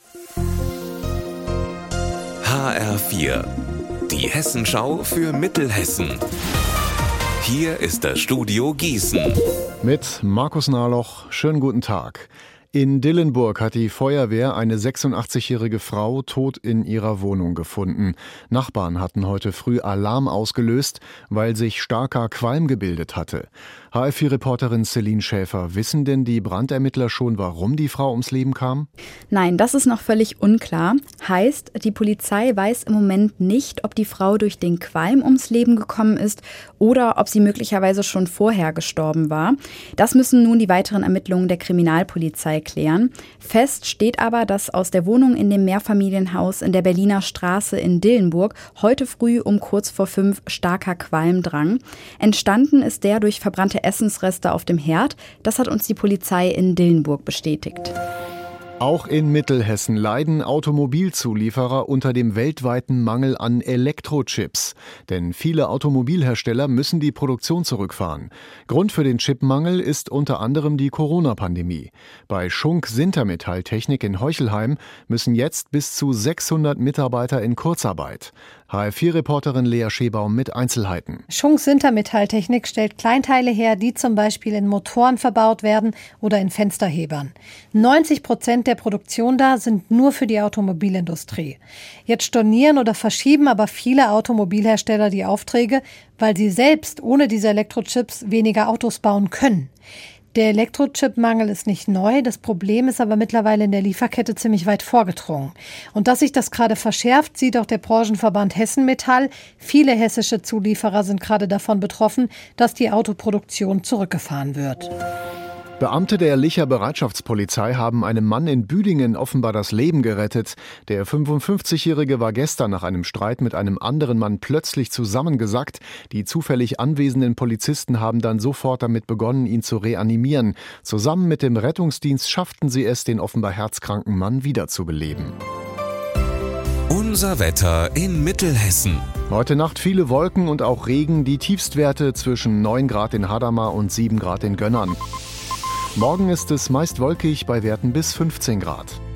HR4, die Hessenschau für Mittelhessen. Hier ist das Studio Gießen. Mit Markus Nahloch, schönen guten Tag. In Dillenburg hat die Feuerwehr eine 86-jährige Frau tot in ihrer Wohnung gefunden. Nachbarn hatten heute früh Alarm ausgelöst, weil sich starker Qualm gebildet hatte. HR4-Reporterin Celine Schäfer, wissen denn die Brandermittler schon, warum die Frau ums Leben kam? Nein, das ist noch völlig unklar. Heißt, die Polizei weiß im Moment nicht, ob die Frau durch den Qualm ums Leben gekommen ist oder ob sie möglicherweise schon vorher gestorben war. Das müssen nun die weiteren Ermittlungen der Kriminalpolizei klären. Fest steht aber, dass aus der Wohnung in dem Mehrfamilienhaus in der Berliner Straße in Dillenburg heute früh um kurz vor 5 starker Qualm drang. Entstanden ist der durch verbrannte Essensreste auf dem Herd. Das hat uns die Polizei in Dillenburg bestätigt. Auch in Mittelhessen leiden Automobilzulieferer unter dem weltweiten Mangel an Elektrochips. Denn viele Automobilhersteller müssen die Produktion zurückfahren. Grund für den Chipmangel ist unter anderem die Corona-Pandemie. Bei Schunk Sintermetalltechnik in Heuchelheim müssen jetzt bis zu 600 Mitarbeiter in Kurzarbeit. HR4-Reporterin Lea Schebaum mit Einzelheiten. Schunk Sintermetalltechnik stellt Kleinteile her, die zum Beispiel in Motoren verbaut werden oder in Fensterhebern. 90% der Produktion da sind nur für die Automobilindustrie. Jetzt stornieren oder verschieben aber viele Automobilhersteller die Aufträge, weil sie selbst ohne diese Elektrochips weniger Autos bauen können. Der Elektrochip-Mangel ist nicht neu, das Problem ist aber mittlerweile in der Lieferkette ziemlich weit vorgedrungen. Und dass sich das gerade verschärft, sieht auch der Branchenverband Hessen Metall. Viele hessische Zulieferer sind gerade davon betroffen, dass die Autoproduktion zurückgefahren wird. Beamte der Licher Bereitschaftspolizei haben einem Mann in Büdingen offenbar das Leben gerettet. Der 55-Jährige war gestern nach einem Streit mit einem anderen Mann plötzlich zusammengesackt. Die zufällig anwesenden Polizisten haben dann sofort damit begonnen, ihn zu reanimieren. Zusammen mit dem Rettungsdienst schafften sie es, den offenbar herzkranken Mann wiederzubeleben. Unser Wetter in Mittelhessen. Heute Nacht viele Wolken und auch Regen, die Tiefstwerte zwischen 9 Grad in Hadamar und 7 Grad in Gönnern. Morgen ist es meist wolkig bei Werten bis 15 Grad.